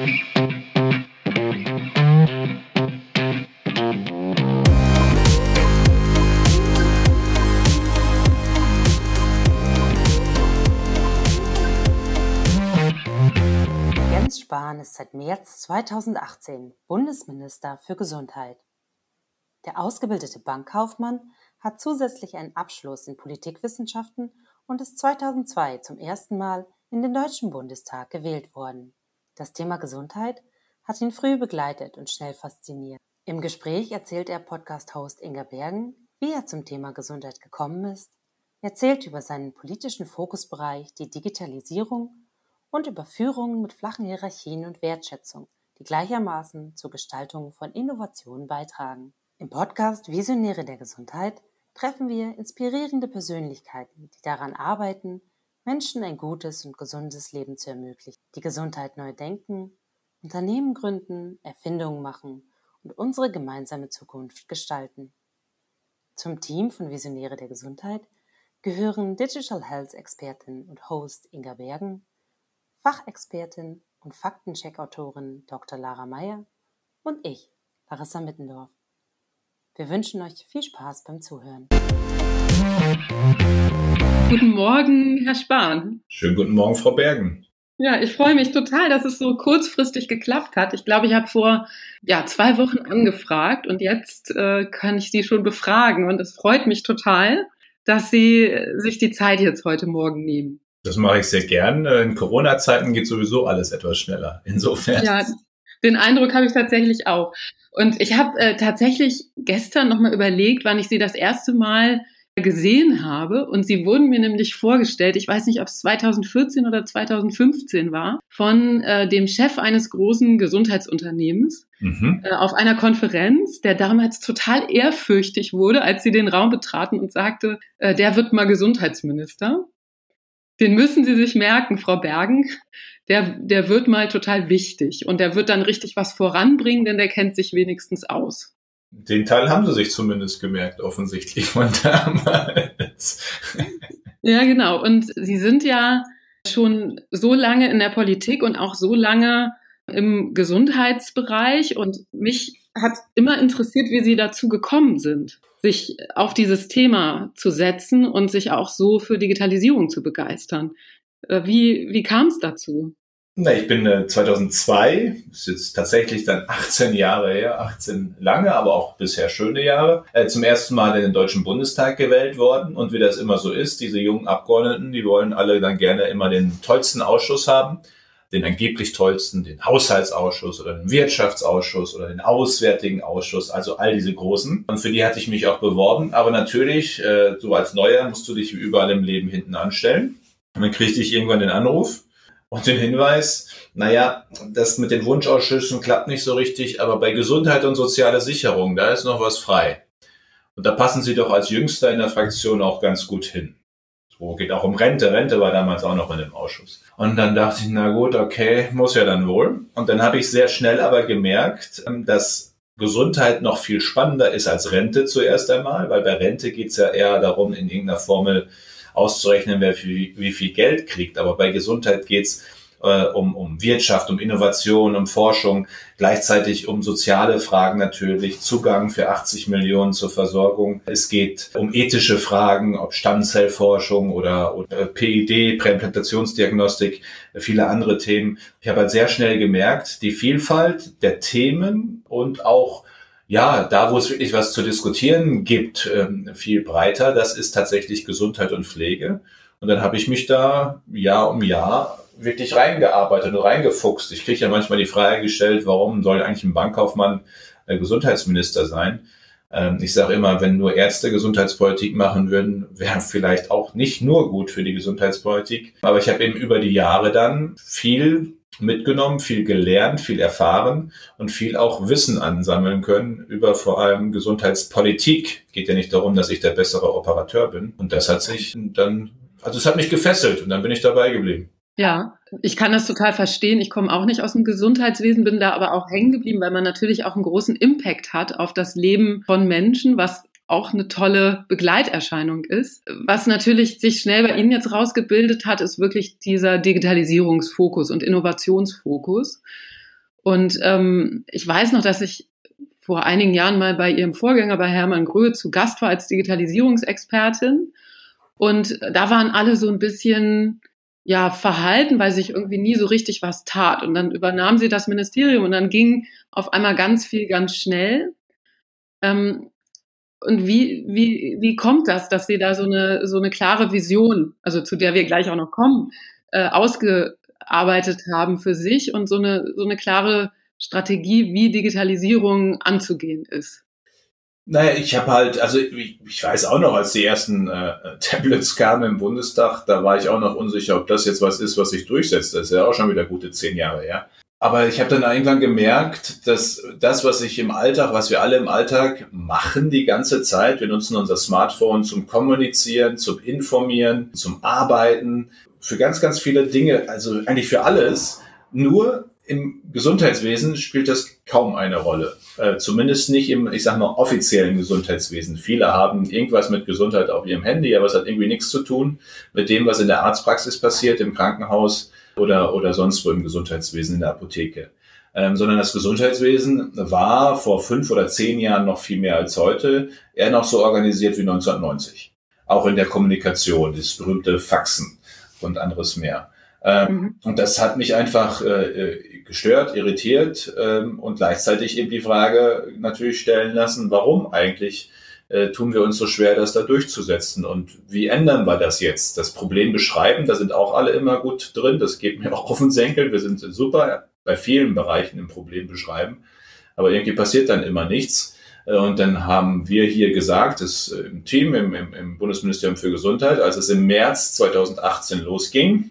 Jens Spahn ist seit März 2018 Bundesminister für Gesundheit. Der ausgebildete Bankkaufmann hat zusätzlich einen Abschluss in Politikwissenschaften und ist 2002 zum ersten Mal in den Deutschen Bundestag gewählt worden. Das Thema Gesundheit hat ihn früh begleitet und schnell fasziniert. Im Gespräch erzählt er Podcast-Host Inga Bergen, wie er zum Thema Gesundheit gekommen ist, erzählt über seinen politischen Fokusbereich, die Digitalisierung, und über Führungen mit flachen Hierarchien und Wertschätzung, die gleichermaßen zur Gestaltung von Innovationen beitragen. Im Podcast Visionäre der Gesundheit treffen wir inspirierende Persönlichkeiten, die daran arbeiten, Menschen ein gutes und gesundes Leben zu ermöglichen, die Gesundheit neu denken, Unternehmen gründen, Erfindungen machen und unsere gemeinsame Zukunft gestalten. Zum Team von Visionäre der Gesundheit gehören Digital Health Expertin und Host Inga Bergen, Fachexpertin und Faktencheck-Autorin Dr. Lara Meyer und ich, Larissa Mittendorf. Wir wünschen euch viel Spaß beim Zuhören. Guten Morgen, Herr Spahn. Schönen guten Morgen, Frau Bergen. Ja, ich freue mich total, dass es so kurzfristig geklappt hat. Ich glaube, ich habe vor 2 Wochen angefragt und jetzt kann ich Sie schon befragen. Und es freut mich total, dass Sie sich die Zeit jetzt heute Morgen nehmen. Das mache ich sehr gern. In Corona-Zeiten geht sowieso alles etwas schneller. Insofern. Ja, den Eindruck habe ich tatsächlich auch. Und ich habe tatsächlich gestern nochmal überlegt, wann ich Sie das erste Mal gesehen habe. Und Sie wurden mir nämlich vorgestellt, ich weiß nicht, ob es 2014 oder 2015 war, von dem Chef eines großen Gesundheitsunternehmens auf einer Konferenz, der damals total ehrfürchtig wurde, als Sie den Raum betraten und sagte, der wird mal Gesundheitsminister. Den müssen Sie sich merken, Frau Bergen. Der wird mal total wichtig und der wird dann richtig was voranbringen, denn der kennt sich wenigstens aus. Den Teil haben Sie sich zumindest gemerkt, offensichtlich von damals. Ja, genau. Und Sie sind ja schon so lange in der Politik und auch so lange im Gesundheitsbereich. Und mich hat immer interessiert, wie Sie dazu gekommen sind, sich auf dieses Thema zu setzen und sich auch so für Digitalisierung zu begeistern. Wie kam es dazu? Ich bin 2002, ist jetzt tatsächlich dann 18 Jahre her, 18 lange, aber auch bisher schöne Jahre, zum ersten Mal in den Deutschen Bundestag gewählt worden. Und wie das immer so ist, diese jungen Abgeordneten, die wollen alle dann gerne immer den tollsten Ausschuss haben, den angeblich tollsten, den Haushaltsausschuss oder den Wirtschaftsausschuss oder den Auswärtigen Ausschuss, also all diese großen. Und für die hatte ich mich auch beworben. Aber natürlich, so als Neuer musst du dich wie überall im Leben hinten anstellen. Und dann kriegte ich irgendwann den Anruf und den Hinweis, das mit den Wunschausschüssen klappt nicht so richtig, aber bei Gesundheit und soziale Sicherung, da ist noch was frei. Und da passen Sie doch als Jüngster in der Fraktion auch ganz gut hin. So, geht auch um Rente. Rente war damals auch noch in dem Ausschuss. Und dann dachte ich, na gut, okay, muss ja dann wohl. Und dann habe ich sehr schnell aber gemerkt, dass Gesundheit noch viel spannender ist als Rente zuerst einmal, weil bei Rente geht es ja eher darum, in irgendeiner Formel auszurechnen, wer wie viel Geld kriegt. Aber bei Gesundheit geht's um Wirtschaft, um Innovation, um Forschung, gleichzeitig um soziale Fragen natürlich, Zugang für 80 Millionen zur Versorgung. Es geht um ethische Fragen, ob Stammzellforschung oder PID, Präimplantationsdiagnostik, viele andere Themen. Ich habe halt sehr schnell gemerkt, die Vielfalt der Themen und auch da, wo es wirklich was zu diskutieren gibt, viel breiter, das ist tatsächlich Gesundheit und Pflege. Und dann habe ich mich da Jahr um Jahr wirklich reingearbeitet und reingefuchst. Ich kriege ja manchmal die Frage gestellt, warum soll eigentlich ein Bankkaufmann Gesundheitsminister sein? Ich sage immer, wenn nur Ärzte Gesundheitspolitik machen würden, wäre vielleicht auch nicht nur gut für die Gesundheitspolitik. Aber ich habe eben über die Jahre dann viel mitgenommen, viel gelernt, viel erfahren und viel auch Wissen ansammeln können über vor allem Gesundheitspolitik. Geht ja nicht darum, dass ich der bessere Operateur bin. Und das hat sich dann, es hat mich gefesselt und dann bin ich dabei geblieben. Ja, ich kann das total verstehen. Ich komme auch nicht aus dem Gesundheitswesen, bin da aber auch hängen geblieben, weil man natürlich auch einen großen Impact hat auf das Leben von Menschen, was auch eine tolle Begleiterscheinung ist. Was natürlich sich schnell bei Ihnen jetzt rausgebildet hat, ist wirklich dieser Digitalisierungsfokus und Innovationsfokus. Und ich weiß noch, dass ich vor einigen Jahren mal bei ihrem Vorgänger, bei Hermann Gröhe, zu Gast war als Digitalisierungsexpertin. Und da waren alle so ein bisschen verhalten, weil sich irgendwie nie so richtig was tat. Und dann übernahm sie das Ministerium und dann ging auf einmal ganz viel, ganz schnell. Und wie kommt das, dass sie da so eine klare Vision, also zu der wir gleich auch noch kommen, ausgearbeitet haben für sich und so eine klare Strategie, wie Digitalisierung anzugehen ist? Naja, ich habe halt, also ich weiß auch noch, als die ersten Tablets kamen im Bundestag, da war ich auch noch unsicher, ob das jetzt was ist, was sich durchsetzt. Das ist ja auch schon wieder gute 10 Jahre her. Aber ich habe dann irgendwann gemerkt, dass das, was wir alle im Alltag machen die ganze Zeit, wir nutzen unser Smartphone zum Kommunizieren, zum Informieren, zum Arbeiten, für ganz, ganz viele Dinge, also eigentlich für alles, nur im Gesundheitswesen spielt das kaum eine Rolle. Zumindest nicht im, ich sag mal, offiziellen Gesundheitswesen. Viele haben irgendwas mit Gesundheit auf ihrem Handy, aber es hat irgendwie nichts zu tun mit dem, was in der Arztpraxis passiert, im Krankenhaus oder sonst wo im Gesundheitswesen, in der Apotheke. Sondern das Gesundheitswesen war vor 5 oder 10 Jahren noch viel mehr als heute, eher noch so organisiert wie 1990. Auch in der Kommunikation, das berühmte Faxen und anderes mehr. Und das hat mich einfach gestört, irritiert und gleichzeitig eben die Frage natürlich stellen lassen, warum eigentlich tun wir uns so schwer, das da durchzusetzen und wie ändern wir das jetzt? Das Problem beschreiben, da sind auch alle immer gut drin, das geht mir auch auf den Senkel, wir sind super bei vielen Bereichen im Problem beschreiben, aber irgendwie passiert dann immer nichts. Und dann haben wir hier gesagt, das im Team, im Bundesministerium für Gesundheit, als es im März 2018 losging,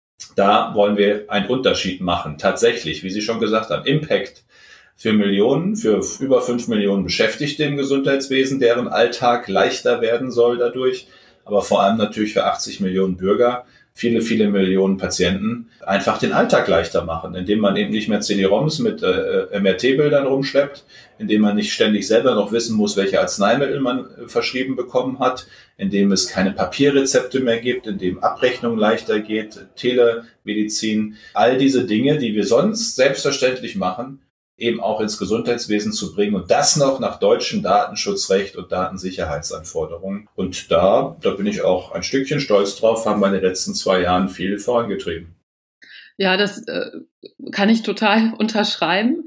da wollen wir einen Unterschied machen. Tatsächlich, wie Sie schon gesagt haben, Impact für Millionen, für über 5 Millionen Beschäftigte im Gesundheitswesen, deren Alltag leichter werden soll dadurch, aber vor allem natürlich für 80 Millionen Bürger, viele, viele Millionen Patienten, einfach den Alltag leichter machen, indem man eben nicht mehr CD-ROMs mit MRT-Bildern rumschleppt, indem man nicht ständig selber noch wissen muss, welche Arzneimittel man verschrieben bekommen hat, indem es keine Papierrezepte mehr gibt, indem Abrechnung leichter geht, Telemedizin, all diese Dinge, die wir sonst selbstverständlich machen, eben auch ins Gesundheitswesen zu bringen und das noch nach deutschem Datenschutzrecht und Datensicherheitsanforderungen. Und da bin ich auch ein Stückchen stolz drauf, haben wir in den letzten 2 Jahren viel vorangetrieben. Ja, das kann ich total unterschreiben.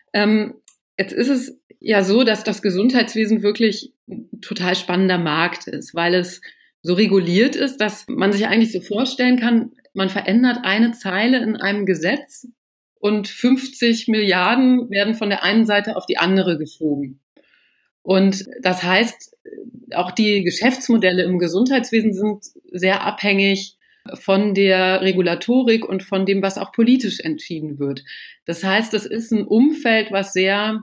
Jetzt ist es ja so, dass das Gesundheitswesen wirklich ein total spannender Markt ist, weil es so reguliert ist, dass man sich eigentlich so vorstellen kann, man verändert eine Zeile in einem Gesetz und 50 Milliarden werden von der einen Seite auf die andere geschoben. Und das heißt, auch die Geschäftsmodelle im Gesundheitswesen sind sehr abhängig von der Regulatorik und von dem, was auch politisch entschieden wird. Das heißt, das ist ein Umfeld, was sehr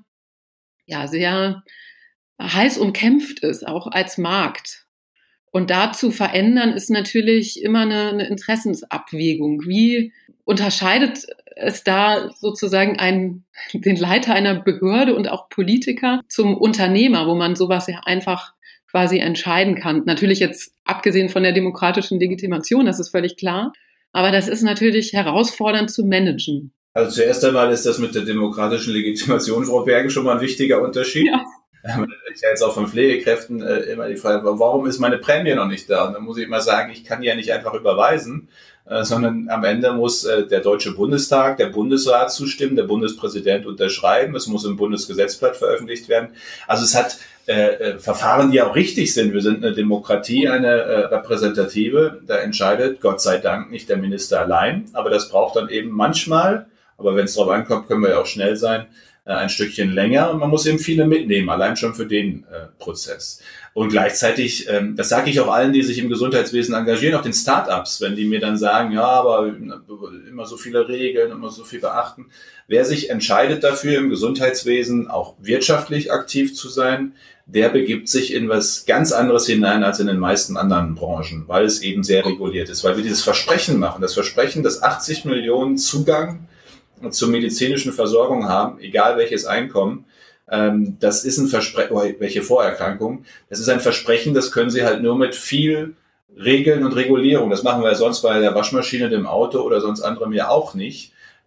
heiß umkämpft ist, auch als Markt. Und da zu verändern ist natürlich immer eine Interessensabwägung. Wie unterscheidet es da sozusagen den Leiter einer Behörde und auch Politiker zum Unternehmer, wo man sowas ja einfach quasi entscheiden kann? Natürlich jetzt abgesehen von der demokratischen Legitimation, das ist völlig klar. Aber das ist natürlich herausfordernd zu managen. Also zuerst einmal ist das mit der demokratischen Legitimation, Frau Berge, schon mal ein wichtiger Unterschied. Ja. Ich jetzt auch von Pflegekräften immer die Frage, warum ist meine Prämie noch nicht da? Und dann muss ich immer sagen, ich kann die ja nicht einfach überweisen, sondern am Ende muss der Deutsche Bundestag, der Bundesrat zustimmen, der Bundespräsident unterschreiben, es muss im Bundesgesetzblatt veröffentlicht werden. Also es hat Verfahren, die auch richtig sind. Wir sind eine Demokratie, eine repräsentative, da entscheidet Gott sei Dank nicht der Minister allein, aber das braucht dann eben manchmal, aber wenn es darauf ankommt, können wir ja auch schnell sein, ein Stückchen länger und man muss eben viele mitnehmen, allein schon für den Prozess. Und gleichzeitig, das sage ich auch allen, die sich im Gesundheitswesen engagieren, auch den Start-ups, wenn die mir dann sagen, ja, aber immer so viele Regeln, immer so viel beachten. Wer sich entscheidet dafür, im Gesundheitswesen auch wirtschaftlich aktiv zu sein, der begibt sich in was ganz anderes hinein als in den meisten anderen Branchen, weil es eben sehr reguliert ist, weil wir dieses Versprechen machen, das Versprechen, dass 80 Millionen Zugang zur medizinischen Versorgung haben, egal welches Einkommen, das ist ein Versprechen, welche Vorerkrankung, das ist ein Versprechen, das können Sie halt nur mit viel Regeln und Regulierung, das machen wir ja sonst bei der Waschmaschine, dem Auto oder sonst anderem ja auch nicht,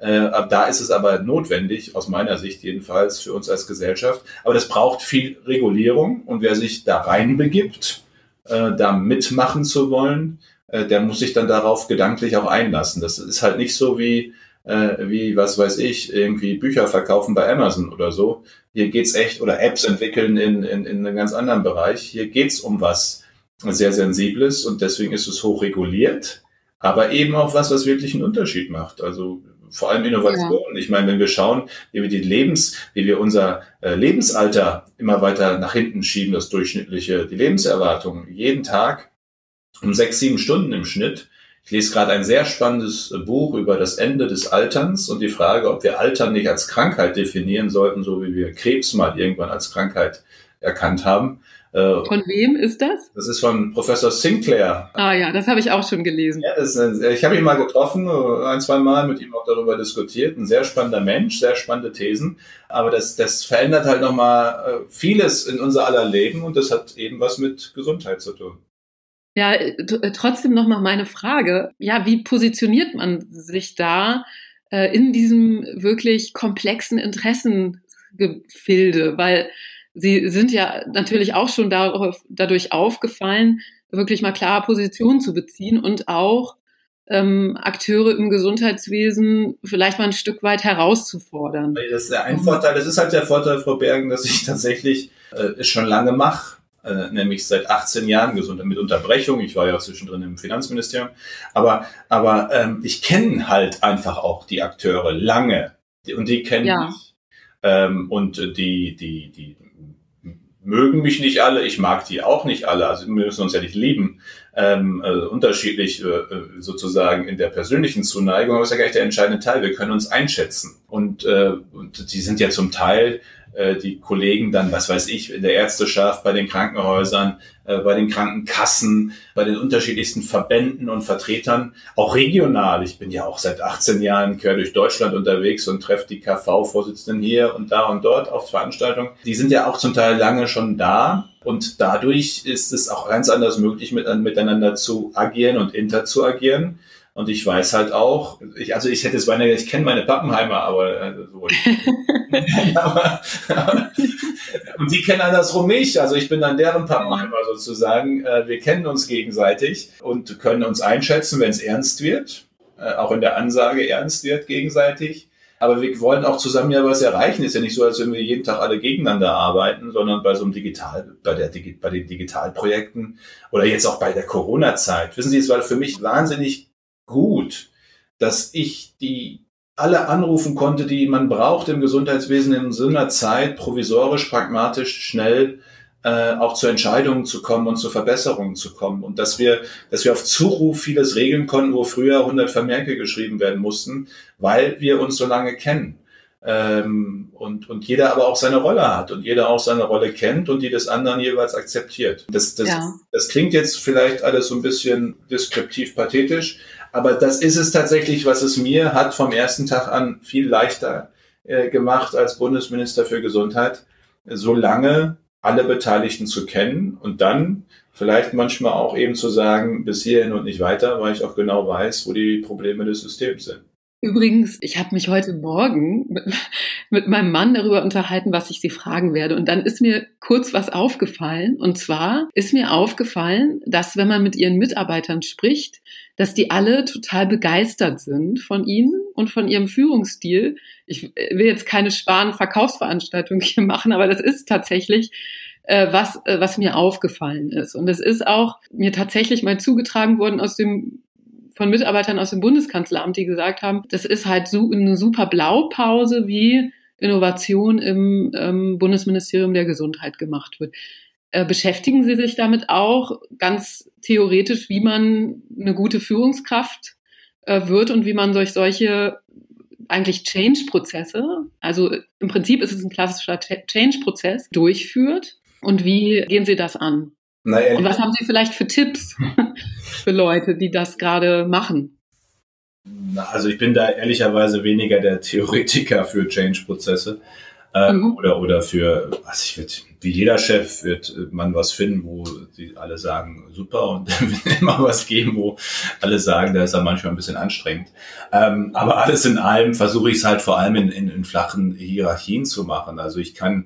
Da ist es aber notwendig, aus meiner Sicht jedenfalls, für uns als Gesellschaft. Aber das braucht viel Regulierung und wer sich da reinbegibt, da mitmachen zu wollen, der muss sich dann darauf gedanklich auch einlassen. Das ist halt nicht so wie was weiß ich, irgendwie Bücher verkaufen bei Amazon oder so. Hier geht's echt, oder Apps entwickeln in einem ganz anderen Bereich. Hier geht's um was sehr Sensibles und deswegen ist es hoch reguliert, aber eben auch was wirklich einen Unterschied macht. Also vor allem Innovation. Ja. Ich meine, wenn wir schauen, wie wir unser Lebensalter immer weiter nach hinten schieben, das durchschnittliche, die Lebenserwartung jeden Tag um 6-7 Stunden im Schnitt. Ich lese gerade ein sehr spannendes Buch über das Ende des Alterns und die Frage, ob wir Altern nicht als Krankheit definieren sollten, so wie wir Krebs mal irgendwann als Krankheit erkannt haben. Von wem ist das? Das ist von Professor Sinclair. Ah ja, das habe ich auch schon gelesen. Ja, ich habe ihn mal getroffen, 1-2 Mal mit ihm auch darüber diskutiert. Ein sehr spannender Mensch, sehr spannende Thesen. Aber das verändert halt nochmal vieles in unser aller Leben und das hat eben was mit Gesundheit zu tun. Ja, trotzdem nochmal meine Frage. Ja, wie positioniert man sich da in diesem wirklich komplexen Interessengefilde? Weil Sie sind ja natürlich auch schon dadurch aufgefallen, wirklich mal klare Positionen zu beziehen und auch Akteure im Gesundheitswesen vielleicht mal ein Stück weit herauszufordern. Das ist ein Vorteil. Das ist halt der Vorteil, Frau Bergen, dass ich tatsächlich es schon lange mache. Nämlich seit 18 Jahren Gesundheit mit Unterbrechung. Ich war ja zwischendrin im Finanzministerium. Aber ich kenne halt einfach auch die Akteure lange. Und die kennen mich. Und die mögen mich nicht alle. Ich mag die auch nicht alle. Also wir müssen uns ja nicht lieben. Unterschiedlich sozusagen in der persönlichen Zuneigung. Aber das ist ja gar nicht der entscheidende Teil. Wir können uns einschätzen. Und die sind ja zum Teil die Kollegen dann, was weiß ich, in der Ärzteschaft, bei den Krankenhäusern, bei den Krankenkassen, bei den unterschiedlichsten Verbänden und Vertretern, auch regional. Ich bin ja auch seit 18 Jahren quer durch Deutschland unterwegs und treffe die KV-Vorsitzenden hier und da und dort auf Veranstaltungen. Die sind ja auch zum Teil lange schon da und dadurch ist es auch ganz anders möglich, miteinander zu agieren und interagieren. Und ich weiß halt auch, ich kenne meine Pappenheimer, aber so. Und die kennen andersrum mich. Also ich bin dann deren Pappenheimer sozusagen. Wir kennen uns gegenseitig und können uns einschätzen, wenn es ernst wird, auch in der Ansage ernst wird gegenseitig. Aber wir wollen auch zusammen ja was erreichen. Ist ja nicht so, als wenn wir jeden Tag alle gegeneinander arbeiten, sondern bei so einem bei den Digitalprojekten oder jetzt auch bei der Corona-Zeit. Wissen Sie, es war für mich wahnsinnig gut, dass ich alle anrufen konnte, die man braucht im Gesundheitswesen in so einer Zeit, provisorisch, pragmatisch, schnell auch zu Entscheidungen zu kommen und zu Verbesserungen zu kommen. Und dass wir auf Zuruf vieles regeln konnten, wo früher 100 Vermerke geschrieben werden mussten, weil wir uns so lange kennen. Und jeder aber auch seine Rolle hat und jeder auch seine Rolle kennt und die des anderen jeweils akzeptiert. Das klingt jetzt vielleicht alles so ein bisschen deskriptiv pathetisch, aber das ist es tatsächlich, was es mir hat vom ersten Tag an viel leichter gemacht als Bundesminister für Gesundheit, so lange alle Beteiligten zu kennen und dann vielleicht manchmal auch eben zu sagen, bis hierhin und nicht weiter, weil ich auch genau weiß, wo die Probleme des Systems sind. Übrigens, ich habe mich heute Morgen mit meinem Mann darüber unterhalten, was ich Sie fragen werde. Und dann ist mir kurz was aufgefallen. Und zwar ist mir aufgefallen, dass wenn man mit Ihren Mitarbeitern spricht, dass die alle total begeistert sind von Ihnen und von Ihrem Führungsstil. Ich will jetzt keine Sparen-Verkaufsveranstaltung hier machen, aber das ist tatsächlich was mir aufgefallen ist. Und es ist auch mir tatsächlich mal zugetragen worden von Mitarbeitern aus dem Bundeskanzleramt, die gesagt haben, das ist halt eine super Blaupause, wie Innovation im Bundesministerium der Gesundheit gemacht wird. Beschäftigen Sie sich damit auch ganz theoretisch, wie man eine gute Führungskraft wird und wie man durch solche eigentlich Change-Prozesse, also im Prinzip ist es ein klassischer Change-Prozess, durchführt? Und wie gehen Sie das an? Und was haben Sie vielleicht für Tipps für Leute, die das gerade machen? Also ich bin da ehrlicherweise weniger der Theoretiker für Change-Prozesse oder für, wie jeder Chef wird man was finden, wo sie alle sagen, super, und dann wird immer was geben, wo alle sagen, da ist er manchmal ein bisschen anstrengend. Aber alles in allem versuche ich es halt vor allem in flachen Hierarchien zu machen. Also ich kann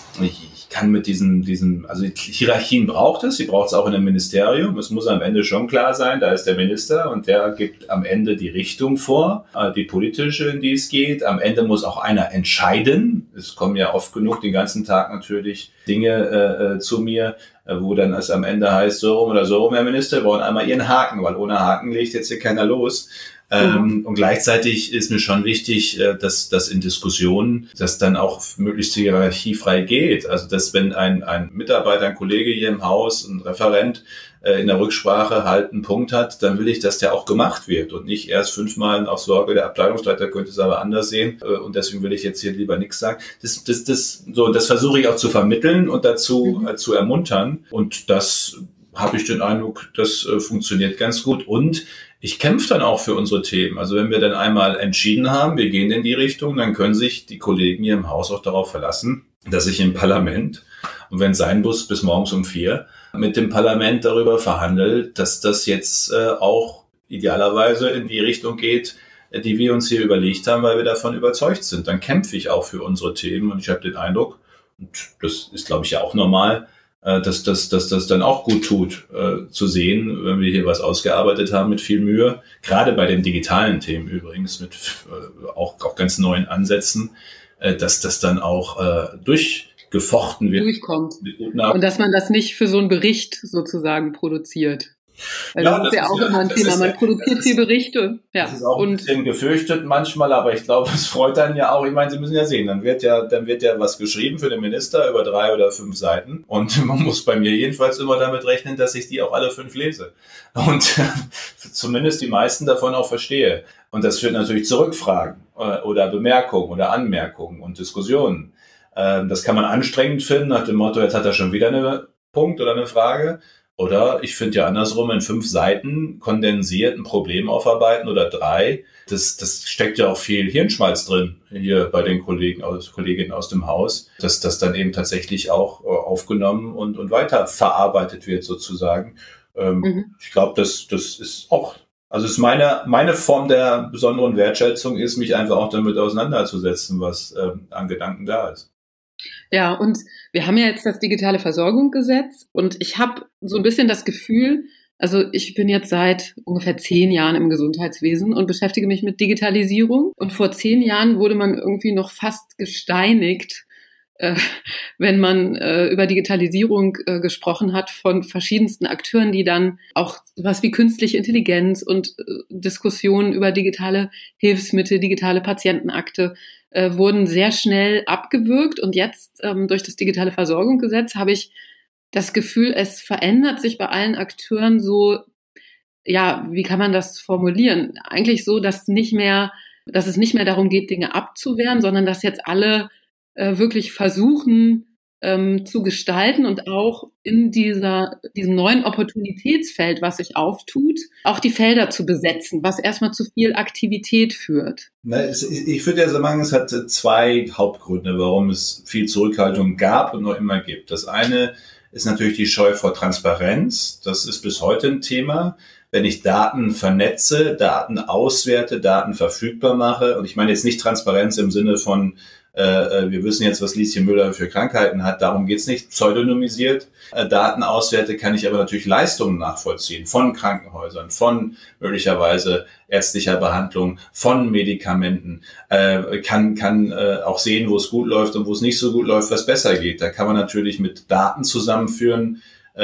mit also Hierarchien braucht es, sie braucht es auch in einem Ministerium. Es muss am Ende schon klar sein, da ist der Minister und der gibt am Ende die Richtung vor, die politische, in die es geht. Am Ende muss auch einer entscheiden. Es kommen ja oft genug den ganzen Tag natürlich Dinge zu mir, wo dann es am Ende heißt, so rum oder so rum, Herr Minister, wir brauchen einmal Ihren Haken, weil ohne Haken legt jetzt hier keiner los. Und gleichzeitig ist mir schon wichtig, dass in Diskussionen das dann auch möglichst hierarchiefrei geht. Also dass wenn ein Mitarbeiter, ein Kollege hier im Haus, ein Referent in der Rücksprache halt einen Punkt hat, dann will ich, dass der auch gemacht wird und nicht erst 5-mal auf Sorge der Abteilungsleiter könnte es aber anders sehen und deswegen will ich jetzt hier lieber nichts sagen. Das versuche ich auch zu vermitteln und dazu zu ermuntern und das habe ich den Eindruck, das funktioniert ganz gut und ich kämpfe dann auch für unsere Themen. Also wenn wir dann einmal entschieden haben, wir gehen in die Richtung, dann können sich die Kollegen hier im Haus auch darauf verlassen, dass ich im Parlament, und wenn es sein muss, bis morgens um 4, mit dem Parlament darüber verhandelt, dass das jetzt auch idealerweise in die Richtung geht, die wir uns hier überlegt haben, weil wir davon überzeugt sind. Dann kämpfe ich auch für unsere Themen und ich habe den Eindruck, und das ist, glaube ich, ja auch normal, dass das dann auch gut tut, zu sehen, wenn wir hier was ausgearbeitet haben mit viel Mühe, gerade bei den digitalen Themen übrigens, mit auch ganz neuen Ansätzen, dass das dann auch durchgefochten wird. Durchkommt. Und dass man das nicht für so einen Bericht sozusagen produziert. Weil ja, das ist ja auch immer ein Thema. Man produziert viel Berichte. Ja. Das ist auch ein bisschen gefürchtet manchmal, aber ich glaube, es freut einen ja auch. Ich meine, Sie müssen ja sehen, dann wird ja was geschrieben für den Minister über 3 oder 5 Seiten. Und man muss bei mir jedenfalls immer damit rechnen, dass ich die auch alle 5 lese. Und zumindest die meisten davon auch verstehe. Und das führt natürlich zu Rückfragen oder Bemerkungen oder Anmerkungen und Diskussionen. Das kann man anstrengend finden, nach dem Motto, jetzt hat er schon wieder einen Punkt oder eine Frage. Oder ich finde ja andersrum, in 5 Seiten kondensiert ein Problem aufarbeiten oder 3. Das steckt ja auch viel Hirnschmalz drin hier bei den Kolleginnen aus dem Haus, dass das dann eben tatsächlich auch aufgenommen und weiter verarbeitet wird sozusagen. Ich glaube, das ist auch, also ist meine Form der besonderen Wertschätzung ist, mich einfach auch damit auseinanderzusetzen, was an Gedanken da ist. Ja, und wir haben ja jetzt das digitale Versorgungsgesetz und ich habe so ein bisschen das Gefühl, also ich bin jetzt seit ungefähr 10 Jahren im Gesundheitswesen und beschäftige mich mit Digitalisierung und vor 10 Jahren wurde man irgendwie noch fast gesteinigt, wenn man über Digitalisierung gesprochen hat von verschiedensten Akteuren, die dann auch was wie künstliche Intelligenz und Diskussionen über digitale Hilfsmittel, digitale Patientenakte wurden sehr schnell abgewürgt. Und jetzt durch das digitale Versorgungsgesetz habe ich das Gefühl, es verändert sich bei allen Akteuren so, ja, wie kann man das formulieren? Eigentlich so, dass es nicht mehr darum geht, Dinge abzuwehren, sondern dass jetzt alle wirklich versuchen zu gestalten und auch in diesem neuen Opportunitätsfeld, was sich auftut, auch die Felder zu besetzen, was erstmal zu viel Aktivität führt. Ich würde ja sagen, es hat 2 Hauptgründe, warum es viel Zurückhaltung gab und noch immer gibt. Das eine ist natürlich die Scheu vor Transparenz. Das ist bis heute ein Thema. Wenn ich Daten vernetze, Daten auswerte, Daten verfügbar mache, und ich meine jetzt nicht Transparenz im Sinne von wir wissen jetzt, was Lieschen Müller für Krankheiten hat, darum geht's nicht, pseudonymisiert. Daten auswerte, kann ich aber natürlich Leistungen nachvollziehen von Krankenhäusern, von möglicherweise ärztlicher Behandlung, von Medikamenten, kann auch sehen, wo es gut läuft und wo es nicht so gut läuft, was besser geht. Da kann man natürlich mit Daten zusammenführen,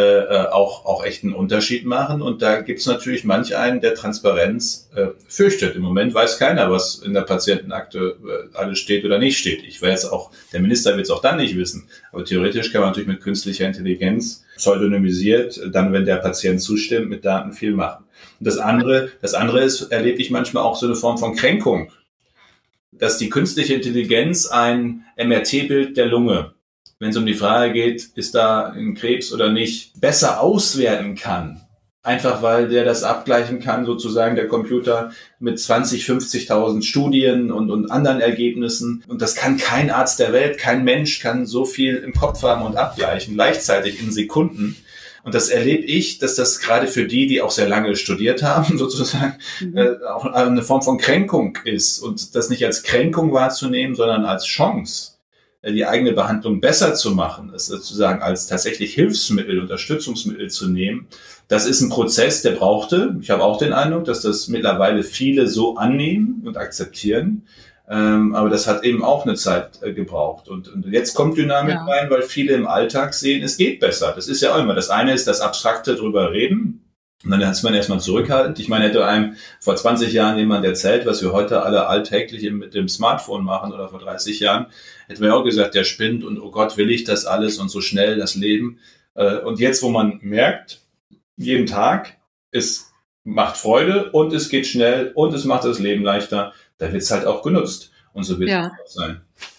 auch echt einen Unterschied machen. Und da gibt's natürlich manch einen, der Transparenz fürchtet. Im Moment weiß keiner, was in der Patientenakte alles steht oder nicht steht. Der Minister wird es auch dann nicht wissen. Aber theoretisch kann man natürlich mit künstlicher Intelligenz pseudonymisiert, dann, wenn der Patient zustimmt, mit Daten viel machen. Und das andere ist, erlebe ich manchmal auch so eine Form von Kränkung, dass die künstliche Intelligenz ein MRT-Bild der Lunge, wenn es um die Frage geht, ist da ein Krebs oder nicht, besser auswerten kann Einfach weil der das abgleichen kann, sozusagen der Computer mit 20, 50.000 Studien und anderen Ergebnissen. Und das kann kein Arzt der Welt, kein Mensch kann so viel im Kopf haben und abgleichen, gleichzeitig in Sekunden. Und das erlebe ich, dass das gerade für die auch sehr lange studiert haben, sozusagen, auch eine Form von Kränkung ist. Und das nicht als Kränkung wahrzunehmen, sondern als Chance, die eigene Behandlung besser zu machen, es sozusagen als tatsächlich Hilfsmittel, Unterstützungsmittel zu nehmen. Das ist ein Prozess, der brauchte. Ich habe auch den Eindruck, dass das mittlerweile viele so annehmen und akzeptieren. Aber das hat eben auch eine Zeit gebraucht. Und jetzt kommt Dynamik rein, weil viele im Alltag sehen, es geht besser. Das ist ja auch immer. Das eine ist das Abstrakte drüber reden. Und dann ist man erstmal zurückhaltend. Ich meine, hätte einem vor 20 Jahren jemand erzählt, was wir heute alle alltäglich mit dem Smartphone machen oder vor 30 Jahren, hätten wir auch gesagt, der spinnt und oh Gott, will ich das alles und so schnell das Leben. Und jetzt, wo man merkt, jeden Tag, es macht Freude und es geht schnell und es macht das Leben leichter, da wird es halt auch genutzt. Und so wird es auch sein.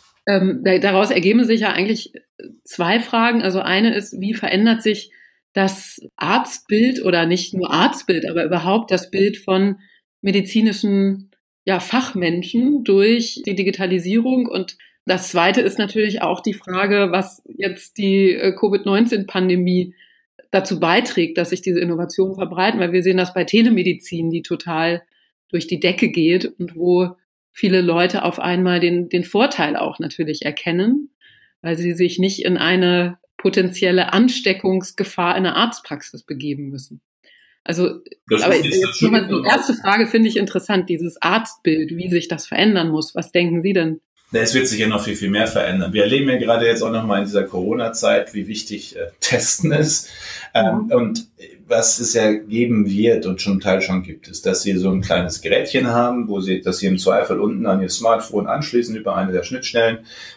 Daraus ergeben sich ja eigentlich zwei Fragen. Also eine ist, wie verändert sich das Arztbild oder nicht nur Arztbild, aber überhaupt das Bild von medizinischen Fachmenschen durch die Digitalisierung? Und das zweite ist natürlich auch die Frage, was jetzt die Covid-19-Pandemie dazu beiträgt, dass sich diese Innovationen verbreiten, weil wir sehen das bei Telemedizin, die total durch die Decke geht und wo viele Leute auf einmal den Vorteil auch natürlich erkennen, weil sie sich nicht in eine potenzielle Ansteckungsgefahr in der Arztpraxis begeben müssen. Also, aber jetzt nochmal die erste Frage finde ich interessant, dieses Arztbild, wie sich das verändern muss. Was denken Sie denn? Es wird sich ja noch viel, viel mehr verändern. Wir erleben ja gerade jetzt auch nochmal in dieser Corona-Zeit, wie wichtig Testen ist. Und was es ja geben wird und zum Teil schon gibt, ist, dass Sie so ein kleines Gerätchen haben, dass Sie im Zweifel unten an Ihr Smartphone anschließen über eine der Schnittstellen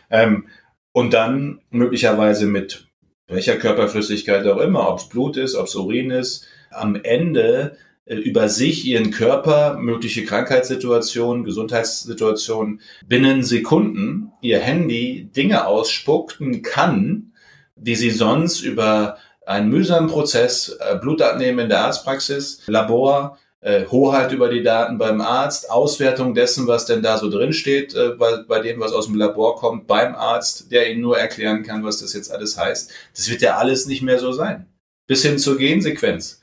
und dann möglicherweise mit welcher Körperflüssigkeit auch immer, ob es Blut ist, ob es Urin ist, am Ende über sich, ihren Körper, mögliche Krankheitssituationen, Gesundheitssituationen binnen Sekunden ihr Handy Dinge ausspucken kann, die sie sonst über einen mühsamen Prozess, Blutdaten nehmen in der Arztpraxis, Labor, Hoheit über die Daten beim Arzt, Auswertung dessen, was denn da so drin steht, bei dem, was aus dem Labor kommt, beim Arzt, der Ihnen nur erklären kann, was das jetzt alles heißt. Das wird ja alles nicht mehr so sein. Bis hin zur Gensequenz.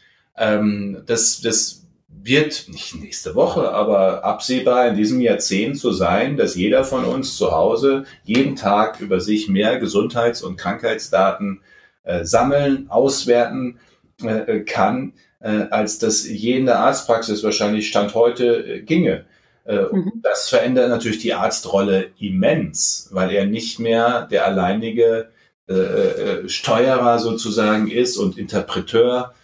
Das wird nicht nächste Woche, aber absehbar in diesem Jahrzehnt so sein, dass jeder von uns zu Hause jeden Tag über sich mehr Gesundheits- und Krankheitsdaten sammeln, auswerten kann, als das je in der Arztpraxis wahrscheinlich Stand heute ginge. Das verändert natürlich die Arztrolle immens, weil er nicht mehr der alleinige Steuerer sozusagen ist und Interpreteur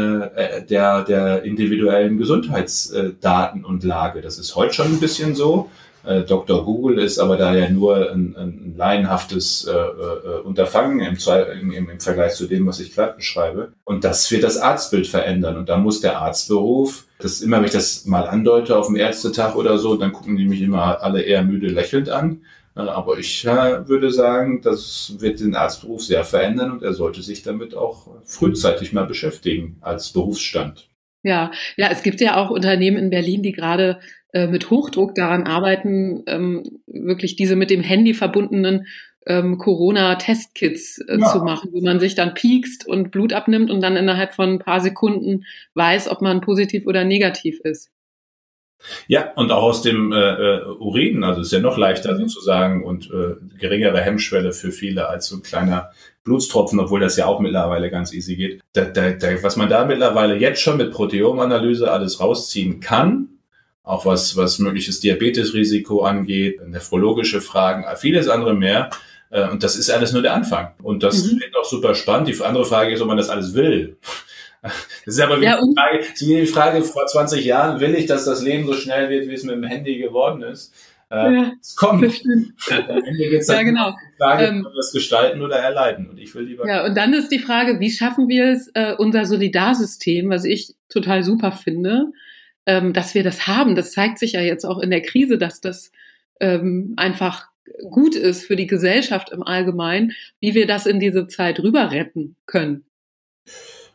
der individuellen Gesundheitsdaten und Lage. Das ist heute schon ein bisschen so. Dr. Google ist aber da ja nur ein laienhaftes Unterfangen im Vergleich zu dem, was ich gerade beschreibe. Und das wird das Arztbild verändern. Und da muss der Arztberuf, immer wenn ich das mal andeute auf dem Ärztetag oder so, dann gucken die mich immer alle eher müde lächelnd an. Aber ich würde sagen, das wird den Arztberuf sehr verändern und er sollte sich damit auch frühzeitig mal beschäftigen als Berufsstand. Ja, es gibt ja auch Unternehmen in Berlin, die gerade mit Hochdruck daran arbeiten, wirklich diese mit dem Handy verbundenen Corona-Testkits zu machen, wo man sich dann piekst und Blut abnimmt und dann innerhalb von ein paar Sekunden weiß, ob man positiv oder negativ ist. Ja, und auch aus dem Urin, also ist ja noch leichter sozusagen und geringere Hemmschwelle für viele als so ein kleiner Blutstropfen, obwohl das ja auch mittlerweile ganz easy geht. Was man da mittlerweile jetzt schon mit Proteomanalyse alles rausziehen kann, auch was mögliches Diabetesrisiko angeht, nephrologische Fragen, vieles andere mehr. Und das ist alles nur der Anfang. Und das wird auch super spannend. Die andere Frage ist, ob man das alles will. Das ist aber die Frage vor 20 Jahren, will ich, dass das Leben so schnell wird, wie es mit dem Handy geworden ist? Es kommt. Am Ende geht es um die Frage, ob wir das gestalten oder erleiden. Und ich will lieber. Ja, und dann ist die Frage, wie schaffen wir es, unser Solidarsystem, was ich total super finde, dass wir das haben. Das zeigt sich ja jetzt auch in der Krise, dass das einfach gut ist für die Gesellschaft im Allgemeinen, wie wir das in diese Zeit rüber retten können.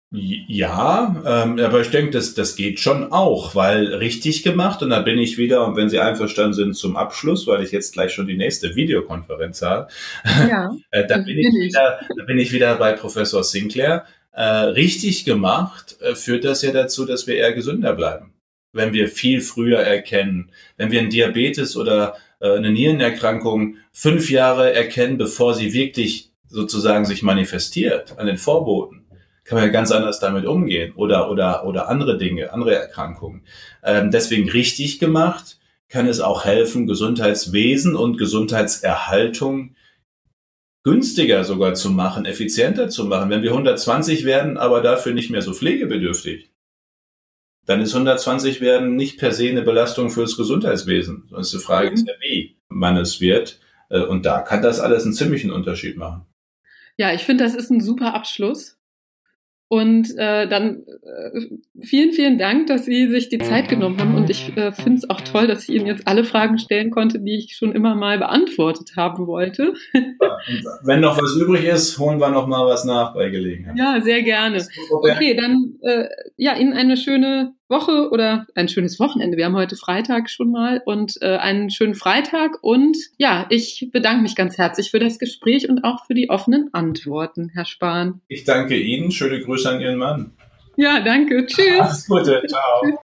Ja, aber ich denke, das geht schon auch, weil richtig gemacht, und da bin ich wieder, und wenn Sie einverstanden sind, zum Abschluss, weil ich jetzt gleich schon die nächste Videokonferenz habe, Ja, da bin ich wieder bei Professor Sinclair. Richtig gemacht führt das ja dazu, dass wir eher gesünder bleiben. Wenn wir viel früher erkennen, wenn wir einen Diabetes oder eine Nierenerkrankung 5 Jahre erkennen, bevor sie wirklich sozusagen sich manifestiert an den Vorboten, kann man ja ganz anders damit umgehen, oder andere Dinge, andere Erkrankungen. Deswegen richtig gemacht kann es auch helfen, Gesundheitswesen und Gesundheitserhaltung günstiger sogar zu machen, effizienter zu machen. Wenn wir 120 werden, aber dafür nicht mehr so pflegebedürftig, dann ist 120 werden nicht per se eine Belastung fürs Gesundheitswesen. Sondern die Frage ist ja, wie man es wird. Und da kann das alles einen ziemlichen Unterschied machen. Ja, ich finde, das ist ein super Abschluss. Und dann vielen, vielen Dank, dass Sie sich die Zeit genommen haben. Und ich finde es auch toll, dass ich Ihnen jetzt alle Fragen stellen konnte, die ich schon immer mal beantwortet haben wollte. Und wenn noch was übrig ist, holen wir noch mal was nach bei Gelegenheit. Ja, sehr gerne. Okay, dann Ihnen eine schöne Woche oder ein schönes Wochenende. Wir haben heute Freitag schon mal und einen schönen Freitag. Und ja, ich bedanke mich ganz herzlich für das Gespräch und auch für die offenen Antworten, Herr Spahn. Ich danke Ihnen. Schöne Grüße an Ihren Mann. Ja, danke. Tschüss. Alles Gute. Ciao.